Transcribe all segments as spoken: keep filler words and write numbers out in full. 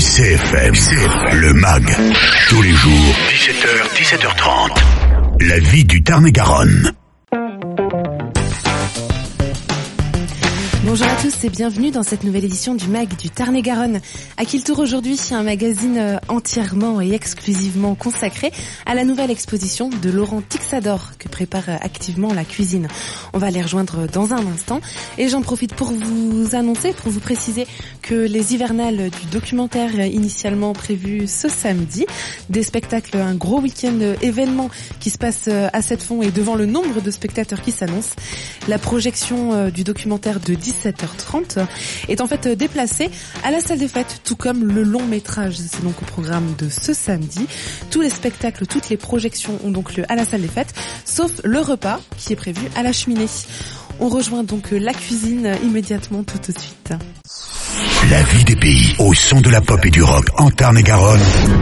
C F M, C F M, le M A G, tous les jours, dix-sept heures, dix-sept heures trente. La vie du Tarn-et-Garonne. Bonjour à tous et bienvenue dans cette nouvelle édition du M A G du Tarn-et-Garonne. À qui le tour aujourd'hui, un magazine entièrement et exclusivement consacré à la nouvelle exposition de Laurent Tixador que prépare activement la cuisine. On va les rejoindre dans un instant et j'en profite pour vous annoncer, pour vous préciser que les hivernales du documentaire initialement prévus ce samedi, des spectacles, un gros week-end événement qui se passe à Sept-Fonds et devant le nombre de spectateurs qui s'annoncent, la projection du documentaire de dix-sept heures trente est en fait déplacée à la salle des fêtes, tout comme le long métrage. C'est donc au programme de ce samedi. Tous les spectacles, toutes les projections ont donc lieu à la salle des fêtes, sauf le repas qui est prévu à la cheminée. On rejoint donc la cuisine immédiatement tout de suite. La vie des pays, au son de la pop et du rock en Tarn-et-Garonne.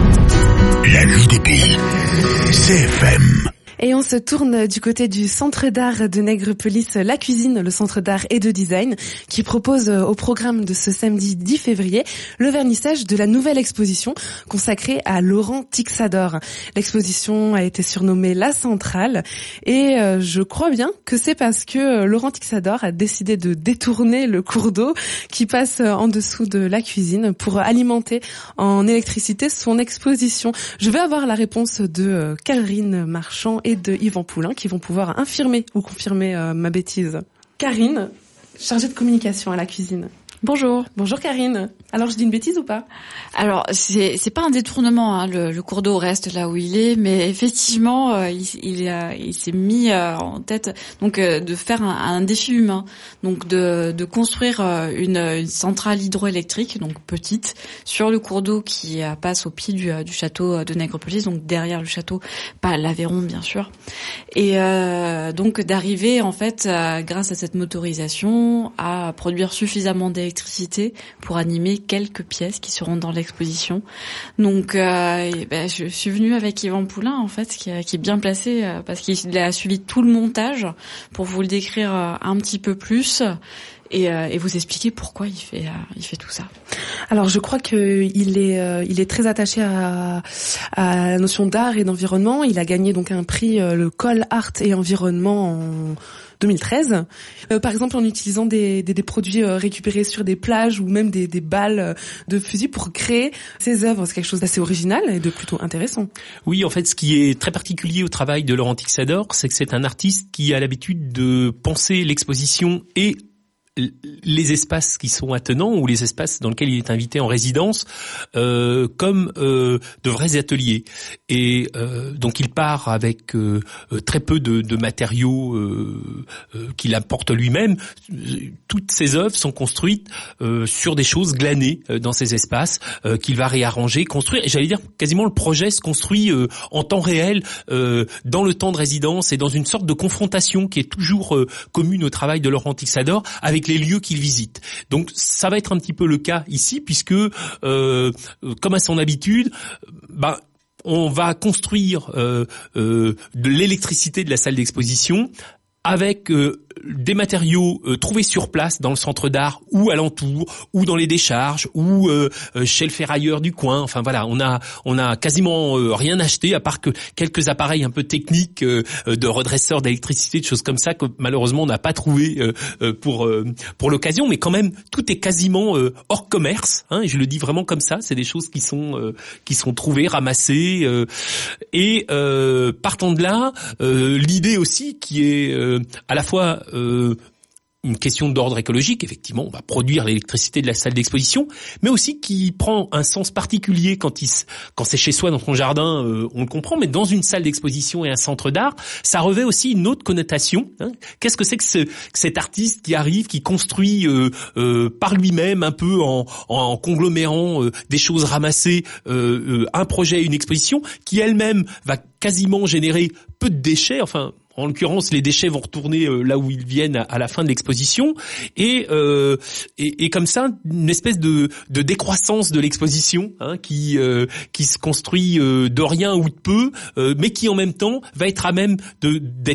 La vie des pays, C F M. Et on se tourne du côté du Centre d'art de Nègrepelisse, la cuisine, le centre d'art et de design, qui propose au programme de ce samedi dix février le vernissage de la nouvelle exposition consacrée à Laurent Tixador. L'exposition a été surnommée La Centrale et euh, je crois bien que c'est parce que Laurent Tixador a décidé de détourner le cours d'eau qui passe en dessous de la cuisine pour alimenter en électricité son exposition. Je vais avoir la réponse de euh, Karine Marchand et de Yvan Poulain qui vont pouvoir infirmer ou confirmer euh, ma bêtise. Karine, chargée de communication à la cuisine. Bonjour. Bonjour Karine. Alors je dis une bêtise ou pas ? Alors c'est c'est pas un détournement, hein, le, le cours d'eau reste là où il est, mais effectivement euh, il il, a, il s'est mis euh, en tête donc euh, de faire un, un défi humain, donc de de construire euh, une, une centrale hydroélectrique donc petite sur le cours d'eau qui euh, passe au pied du, du château de Nègrepelisse, donc derrière le château, pas l'Aveyron bien sûr, et euh, donc d'arriver en fait euh, grâce à cette motorisation à produire suffisamment d'électricité électricité pour animer quelques pièces qui seront dans l'exposition. Donc, euh, et ben, je suis venue avec Yvan Poulain, en fait, qui, qui est bien placé euh, parce qu'il a suivi tout le montage pour vous le décrire euh, un petit peu plus et, euh, et vous expliquer pourquoi il fait, euh, il fait tout ça. Alors, je crois que il est, euh, il est très attaché à, à la notion d'art et d'environnement. Il a gagné donc un prix, euh, le Col Art et Environnement en deux mille treize, euh, par exemple en utilisant des, des, des produits euh, récupérés sur des plages ou même des, des balles de fusil pour créer ses œuvres. C'est quelque chose d'assez original et de plutôt intéressant. Oui, en fait, ce qui est très particulier au travail de Laurent Tixador, c'est que c'est un artiste qui a l'habitude de penser l'exposition et les espaces qui sont attenants ou les espaces dans lesquels il est invité en résidence euh, comme euh, de vrais ateliers. Et euh, donc il part avec euh, très peu de, de matériaux euh, euh, qu'il apporte lui-même. Toutes ses œuvres sont construites euh, sur des choses glanées euh, dans ces espaces euh, qu'il va réarranger, construire. Et j'allais dire quasiment le projet se construit euh, en temps réel, euh, dans le temps de résidence et dans une sorte de confrontation qui est toujours euh, commune au travail de Laurent Tixador avec les lieux qu'il visite. Donc ça va être un petit peu le cas ici puisque euh, comme à son habitude, ben on va construire euh, euh, de l'électricité de la salle d'exposition avec euh, des matériaux euh, trouvés sur place dans le centre d'art ou alentour ou dans les décharges ou euh, chez le ferrailleur du coin. Enfin voilà, on a on a quasiment euh, rien acheté à part que quelques appareils un peu techniques euh, de redresseurs d'électricité, de choses comme ça que malheureusement on n'a pas trouvé euh, pour euh, pour l'occasion. Mais quand même, tout est quasiment euh, hors commerce. Hein, et je le dis vraiment comme ça. C'est des choses qui sont euh, qui sont trouvées, ramassées euh, et euh, partant de là, euh, l'idée aussi qui est euh, à la fois euh, une question d'ordre écologique, effectivement, on va produire l'électricité de la salle d'exposition, mais aussi qui prend un sens particulier quand il, quand c'est chez soi dans son jardin, euh, on le comprend, mais dans une salle d'exposition et un centre d'art, ça revêt aussi une autre connotation. Hein. Qu'est-ce que c'est que, ce, que cet artiste qui arrive, qui construit euh, euh, par lui-même, un peu en, en conglomérant euh, des choses ramassées, euh, euh, un projet, une exposition, qui elle-même va quasiment générer peu de déchets, enfin... En l'occurrence, les déchets vont retourner euh, là où ils viennent à, à la fin de l'exposition, et, euh, et, et comme ça, une espèce de, de décroissance de l'exposition hein, qui, euh, qui se construit euh, de rien ou de peu, euh, mais qui en même temps va être à même de, d'être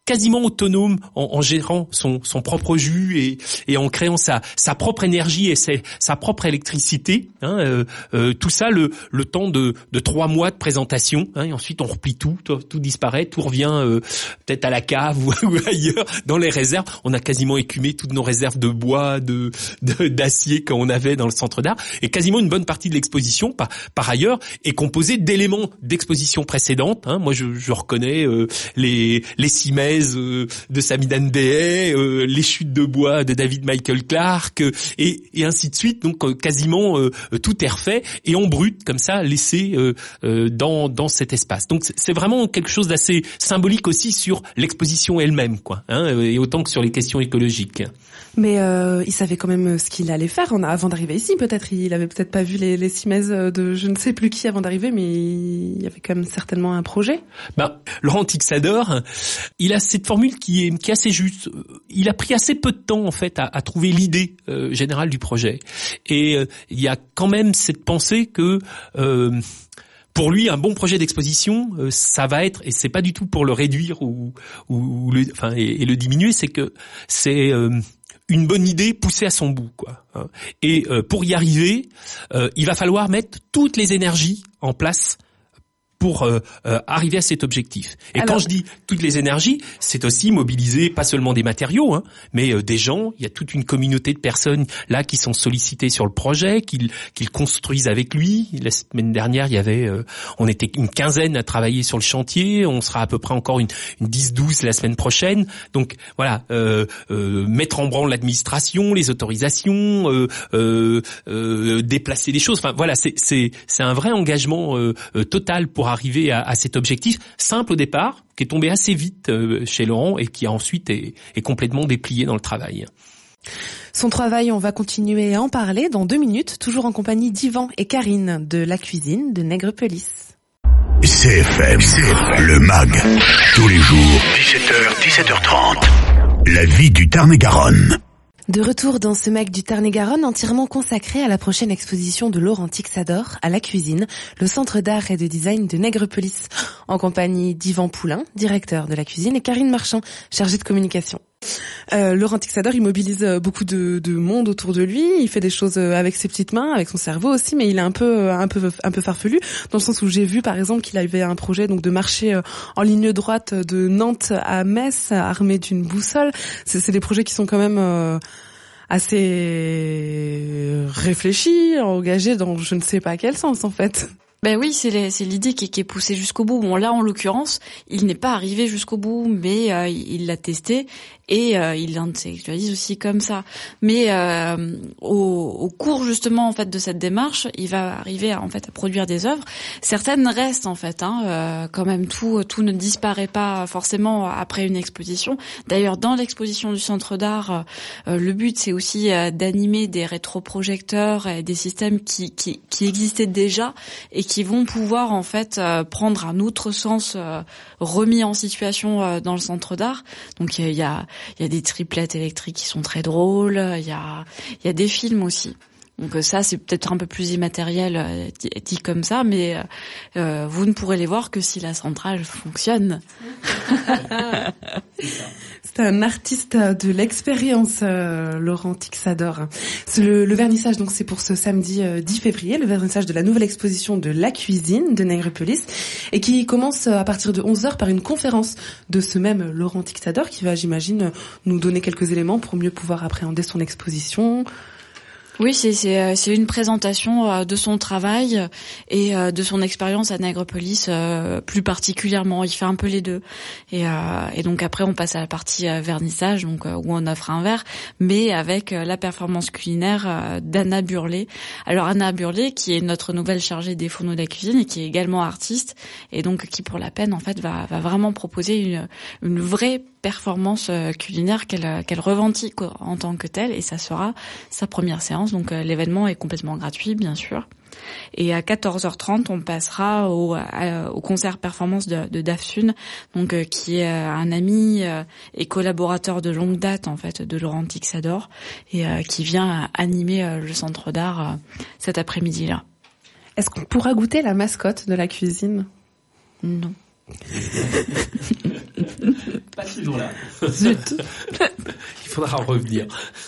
quasiment autonome en, en gérant son, son propre jus et, et en créant sa, sa propre énergie et ses, sa propre électricité. Hein, euh, euh, tout ça le, le temps de, de trois mois de présentation. Hein, et ensuite on replie tout, tout, tout disparaît, tout revient euh, peut-être à la cave ou, ou ailleurs dans les réserves. On a quasiment écumé toutes nos réserves de bois, de, de d'acier qu'on avait dans le centre d'art. Et quasiment une bonne partie de l'exposition, par, par ailleurs, est composée d'éléments d'exposition précédentes. Hein, moi je, je reconnais euh, les, les cimaises de Samidan Behey, euh, les chutes de bois de David Michael Clark, euh, et, et ainsi de suite. Donc euh, quasiment euh, tout est refait et en brut comme ça laissé euh, euh, dans dans cet espace. Donc c'est vraiment quelque chose d'assez symbolique aussi sur l'exposition elle-même, quoi. Hein, et autant que sur les questions écologiques. Mais euh, il savait quand même ce qu'il allait faire avant d'arriver ici. Peut-être il avait peut-être pas vu les, les cimaises de je ne sais plus qui avant d'arriver, mais il y avait quand même certainement un projet. Ben, Laurent Tixador, il a cette formule qui est, qui est assez juste. Il a pris assez peu de temps en fait à, à trouver l'idée euh, générale du projet. Et euh, il y a quand même cette pensée que euh, pour lui, un bon projet d'exposition, euh, ça va être, et c'est pas du tout pour le réduire ou, ou, ou le, enfin, et, et le diminuer, c'est que c'est euh, une bonne idée poussée à son bout, quoi. Et euh, pour y arriver, euh, il va falloir mettre toutes les énergies en place pour euh, euh, arriver à cet objectif. Et Alors, quand je dis toutes les énergies, c'est aussi mobiliser pas seulement des matériaux, hein, mais euh, des gens. Il y a toute une communauté de personnes là qui sont sollicitées sur le projet, qu'ils qu'ils construisent avec lui. La semaine dernière, il y avait, euh, on était une quinzaine à travailler sur le chantier. On sera à peu près encore une, une dix douze la semaine prochaine. Donc voilà, euh, euh, mettre en branle l'administration, les autorisations, euh, euh, euh, déplacer les choses. Enfin voilà, c'est c'est c'est un vrai engagement euh, euh, total pour arriver à, à cet objectif simple au départ, qui est tombé assez vite euh, chez Laurent et qui a ensuite est, est complètement déplié dans le travail. Son travail, on va continuer à en parler dans deux minutes, toujours en compagnie d'Yvan et Karine de La Cuisine de Nègrepelisse. C F M, le mag, tous les jours, dix-sept heures, dix-sept heures trente. La vie du Tarn-et-Garonne. De retour dans ce mag du Tarn-et-Garonne entièrement consacré à la prochaine exposition de Laurent Tixador à La Cuisine, le centre d'art et de design de Nègrepelisse, en compagnie d'Yvan Poulain, directeur de La Cuisine, et Karine Marchand, chargée de communication. Euh, Laurent Tixador, il mobilise beaucoup de, de monde autour de lui. Il fait des choses avec ses petites mains, avec son cerveau aussi, mais il est un peu, un peu, un peu farfelu, dans le sens où j'ai vu, par exemple, qu'il avait un projet donc de marcher en ligne droite de Nantes à Metz, armé d'une boussole. C'est, c'est des projets qui sont quand même euh, assez réfléchis, engagés dans je ne sais pas quel sens en fait. Ben oui, c'est, les, c'est l'idée qui, qui est poussée jusqu'au bout. Bon, là, en l'occurrence, il n'est pas arrivé jusqu'au bout, mais euh, il l'a testé et euh, il l'intellectualise aussi comme ça. Mais euh, au, au cours justement en fait de cette démarche, il va arriver à, en fait à produire des œuvres. Certaines restent en fait, hein, euh, quand même tout tout ne disparaît pas forcément après une exposition. D'ailleurs, dans l'exposition du Centre d'Art, euh, le but c'est aussi euh, d'animer des rétroprojecteurs et des systèmes qui qui, qui existaient déjà et qui vont pouvoir en fait euh, prendre un autre sens euh, remis en situation euh, dans le Centre d'Art. Donc il y a il y a des triplettes électriques qui sont très drôles, il y a il y a des films aussi. Donc ça c'est peut-être un peu plus immatériel euh, dit, dit comme ça, mais euh, vous ne pourrez les voir que si la centrale fonctionne. C'est un artiste de l'expérience, euh, Laurent Tixador. C'est le, le vernissage, donc c'est pour ce samedi euh, dix février, le vernissage de la nouvelle exposition de La Cuisine de Nègrepelisse, et qui commence à partir de onze heures par une conférence de ce même Laurent Tixador qui va, j'imagine, nous donner quelques éléments pour mieux pouvoir appréhender son exposition. Oui, c'est c'est c'est une présentation de son travail et de son expérience à Nègrepelisse plus particulièrement. Il fait un peu les deux. Et, euh, et donc après on passe à la partie vernissage, donc où on offre un verre, mais avec la performance culinaire d'Anna Burlet. Alors Anna Burlet, qui est notre nouvelle chargée des fourneaux de la cuisine et qui est également artiste, et donc qui pour la peine en fait va va vraiment proposer une une vraie performance culinaire qu'elle qu'elle revendique en tant que telle, et ça sera sa première séance. Donc euh, l'événement est complètement gratuit, bien sûr. Et à quatorze heures trente, on passera au, à, au concert performance de, de Dafsun, donc euh, qui est euh, un ami euh, et collaborateur de longue date en fait de Laurent Tixador, et euh, qui vient animer euh, le Centre d'Art euh, cet après-midi-là. Est-ce qu'on pourra goûter la mascotte de La Cuisine ? Non. Pas ce jour-là. Zut. Il faudra en revenir.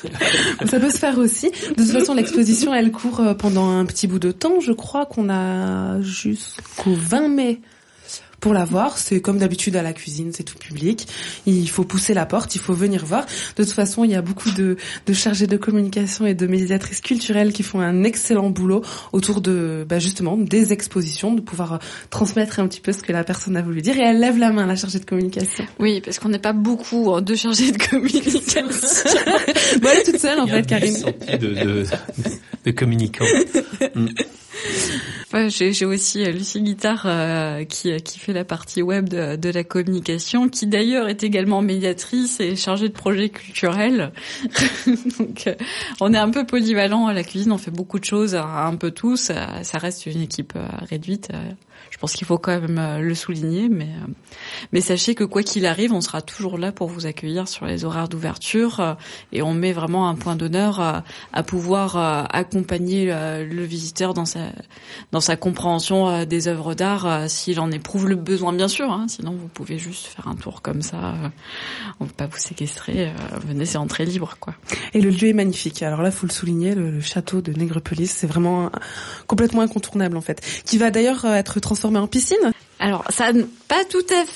Ça peut se faire aussi. De toute façon, l'exposition, elle court pendant un petit bout de temps. Je crois qu'on a jusqu'au vingt mai pour la voir. C'est comme d'habitude à la cuisine, c'est tout public. Il faut pousser la porte, il faut venir voir. De toute façon, il y a beaucoup de, de chargés de communication et de médiatrices culturelles qui font un excellent boulot autour de, bah justement, des expositions, de pouvoir transmettre un petit peu ce que la personne a voulu dire. Et elle lève la main, la chargée de communication. Oui, parce qu'on n'est pas beaucoup de chargés de communication. Bon, elle est toute seule, en fait, Karine. De, de, de, de communicants. Mm. Enfin, j'ai, j'ai aussi Lucie Guittard euh, qui, qui fait la partie web de, de la communication, qui d'ailleurs est également médiatrice et chargée de projets culturels. Donc, euh, on est un peu polyvalent à la cuisine, on fait beaucoup de choses, un peu tous. Ça, ça reste une équipe euh, réduite. Euh, je pense qu'il faut quand même euh, le souligner, mais euh, mais sachez que quoi qu'il arrive, on sera toujours là pour vous accueillir sur les horaires d'ouverture euh, et on met vraiment un point d'honneur euh, à pouvoir euh, accompagner euh, le visiteur dans sa dans sa compréhension euh, des œuvres d'art euh, s'il en éprouve le besoin, bien sûr. Hein, sinon, vous pouvez juste faire un tour comme ça. Euh, on ne veut pas vous séquestrer. Euh, venez, c'est entrée libre, quoi. Et le lieu est magnifique. Alors là, faut le souligner, le, le château de Nègrepelisse, c'est vraiment un, complètement incontournable en fait, qui va d'ailleurs euh, être transformé en piscine. Alors, ça, pas tout à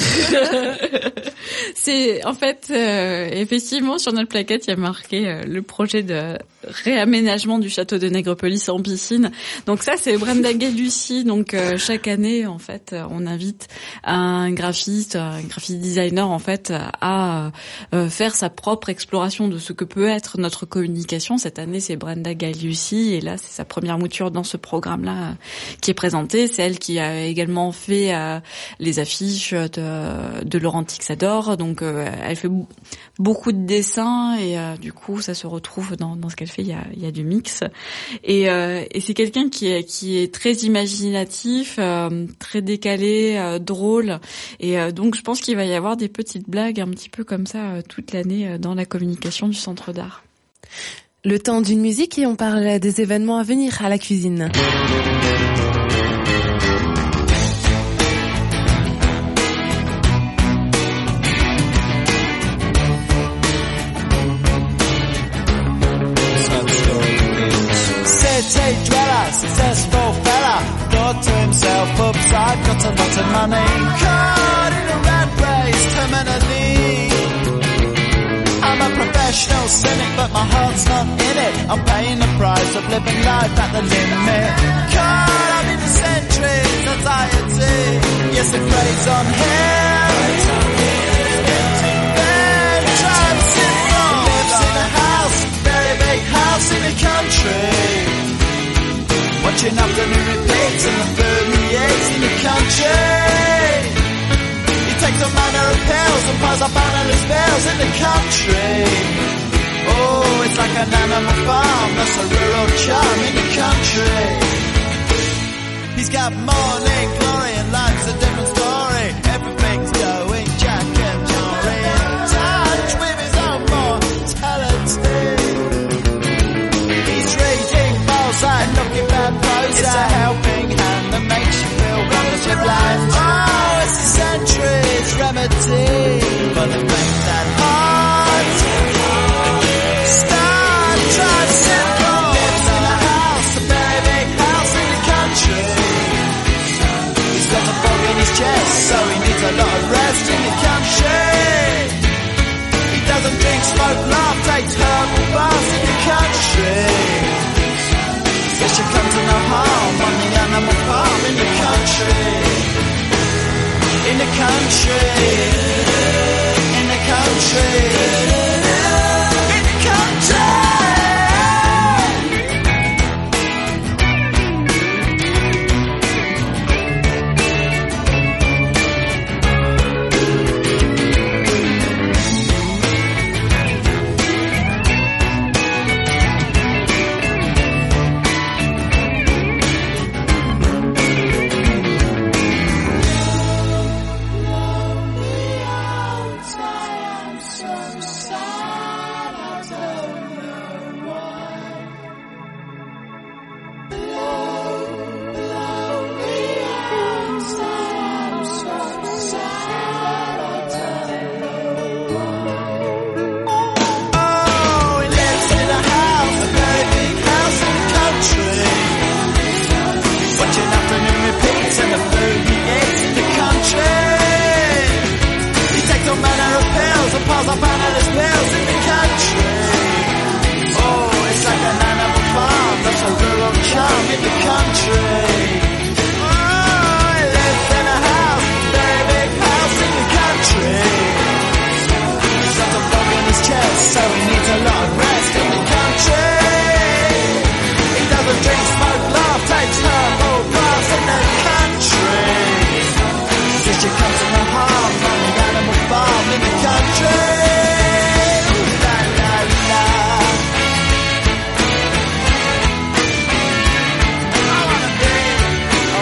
fait. C'est, en fait, euh, effectivement, sur notre plaquette, il y a marqué euh, le projet de réaménagement du château de Nègrepelisse en piscine. Donc ça, c'est Brenda Gay-Lucie. Donc euh, chaque année, en fait, on invite un graphiste, un graphic designer, en fait, à euh, faire sa propre exploration de ce que peut être notre communication. Cette année, c'est Brenda Gay-Lucie, et là, c'est sa première mouture dans ce programme-là euh, qui est présenté. C'est elle qui a également fait Euh, les affiches de, de Laurent Tixador, donc euh, elle fait b- beaucoup de dessins et euh, du coup ça se retrouve dans, dans ce qu'elle fait. Il y a, il y a du mix et, euh, et c'est quelqu'un qui est, qui est très imaginatif, euh, très décalé, euh, drôle et euh, donc je pense qu'il va y avoir des petites blagues un petit peu comme ça euh, toute l'année euh, dans la communication du Centre d'Art. Le temps d'une musique et on parle des événements à venir à la cuisine. Dweller, successful fella, thought to himself, oops, I've got a lot of money. Caught in a rat race, terminally. I'm a professional cynic, but my heart's not in it. I'm paying the price of living life at the limit. Caught up in the centuries, anxiety. Yes, it preys on him. Empty bed, transit lives in a house, very big house in the country. Watching afternoon repeats and the food he eats in the country. He takes a manner of pills and piles up analyst bills in the country. Oh, it's like an animal farm, that's a rural charm in the country. He's got morning glory and life's a different story. Everything's going Jack and Jory in touch with his own mortality. He's reading Balzac, looking bad Prozac. It's a helping hand that makes you feel wonderfully blind. Oh, it's a century's remedy for the brain that heart. Star tricycle lives in a house, a very big house in the country. in the country. Oh, he lives in a house, very big house in the country. He's got a bug in his chest, so he needs a lot of rest in the country. He doesn't drink, smoke, laugh, takes herbal baths in the country. Cause she comes from a hard running animal farm in the country. La la la. I wanna be, I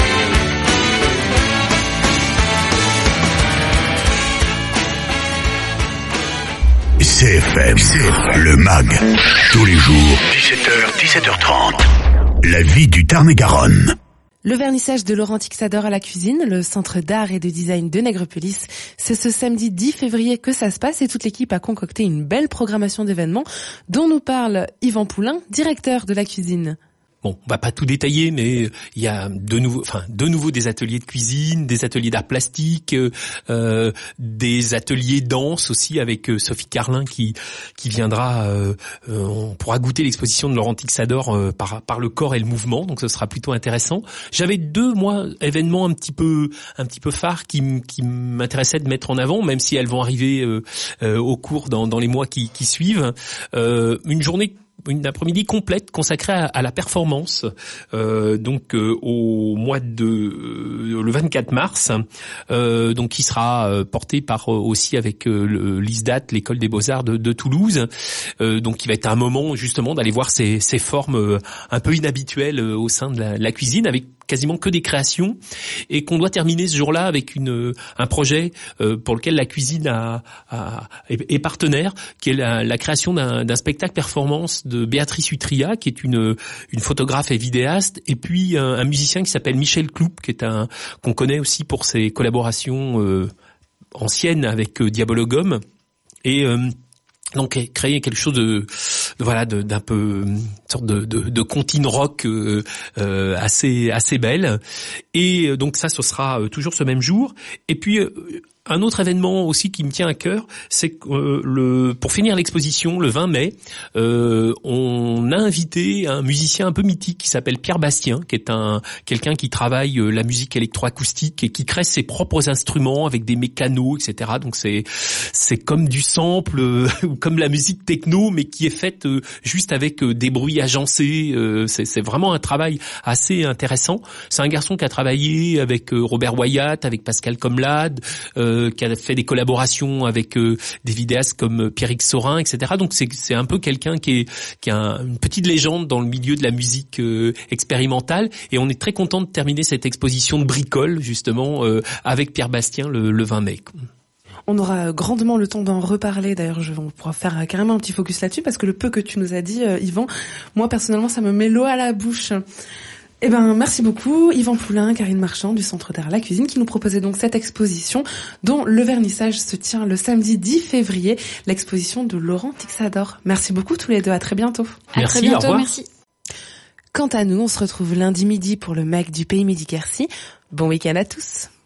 wanna be. C F M, C F M, le M A G, tous les jours, dix-sept heures, dix-sept heures trente. La vie du Tarn-et-Garonne. Le vernissage de Laurent Tixador à la cuisine, le centre d'art et de design de Nègrepelisse. C'est ce samedi dix février que ça se passe et toute l'équipe a concocté une belle programmation d'événements dont nous parle Yvan Poulain, directeur de la cuisine. Bon, on va pas tout détailler, mais il y a de nouveau, enfin, de nouveau des ateliers de cuisine, des ateliers d'art plastique, euh, des ateliers danse aussi avec euh, Sophie Carlin qui qui viendra. Euh, euh, on pourra goûter l'exposition de Laurent Tixador euh, par par le corps et le mouvement, donc ce sera plutôt intéressant. J'avais deux moi événements un petit peu un petit peu phares qui qui m'intéressaient de mettre en avant, même si elles vont arriver euh, euh, au cours dans dans les mois qui qui suivent. Euh, une journée une après-midi complète consacrée à, à la performance, euh, donc euh, au mois de euh, le vingt-quatre mars, euh, donc qui sera euh, porté par euh, aussi avec euh, le, l'I S D A T, l'école des beaux-arts de, de Toulouse, euh, donc qui va être un moment justement d'aller voir ces, ces formes euh, un peu inhabituelles euh, au sein de la, la cuisine, avec quasiment que des créations, et qu'on doit terminer ce jour-là avec une un projet euh, pour lequel la cuisine a, a, est, est partenaire, qui est la, la création d'un, d'un spectacle performance de Béatrice Utria, qui est une une photographe et vidéaste, et puis un, un musicien qui s'appelle Michel Cloup, qui est un qu'on connaît aussi pour ses collaborations euh, anciennes avec euh, Diabologum, et euh, donc créer quelque chose de, de voilà de, d'un peu une sorte de, de, de comptine rock euh, euh, assez assez belle, et donc ça ce sera toujours ce même jour. Et puis euh, un autre événement aussi qui me tient à cœur, c'est que euh, le pour finir l'exposition le vingt mai, euh, on a invité un musicien un peu mythique qui s'appelle Pierre Bastien, qui est un quelqu'un qui travaille euh, la musique électroacoustique et qui crée ses propres instruments avec des mécanos, et cetera. Donc c'est c'est comme du sample euh, ou comme la musique techno, mais qui est faite euh, juste avec euh, des bruits agencés. Euh, c'est, c'est vraiment un travail assez intéressant. C'est un garçon qui a travaillé avec euh, Robert Wyatt, avec Pascal Comlade, euh, qui a fait des collaborations avec euh, des vidéastes comme Pierrick Sorin, et cetera. Donc c'est c'est un peu quelqu'un qui est qui a un, une petite légende dans le milieu de la musique euh, expérimentale, et on est très content de terminer cette exposition de bricole justement euh, avec Pierre Bastien le, le vingt mai. On aura grandement le temps d'en reparler. D'ailleurs, je, on pourra faire carrément un petit focus là-dessus, parce que le peu que tu nous as dit, euh, Yvan, moi personnellement, ça me met l'eau à la bouche. Eh ben, merci beaucoup, Yvan Poulain, Karine Marchand du Centre d'art La Cuisine, qui nous proposait donc cette exposition dont le vernissage se tient le samedi dix février, l'exposition de Laurent Tixador. Merci beaucoup tous les deux, à très bientôt. À Merci, très bientôt, au revoir. merci. Quant à nous, on se retrouve lundi midi pour le M A C du Pays Midi-Quercy. Bon week-end à tous.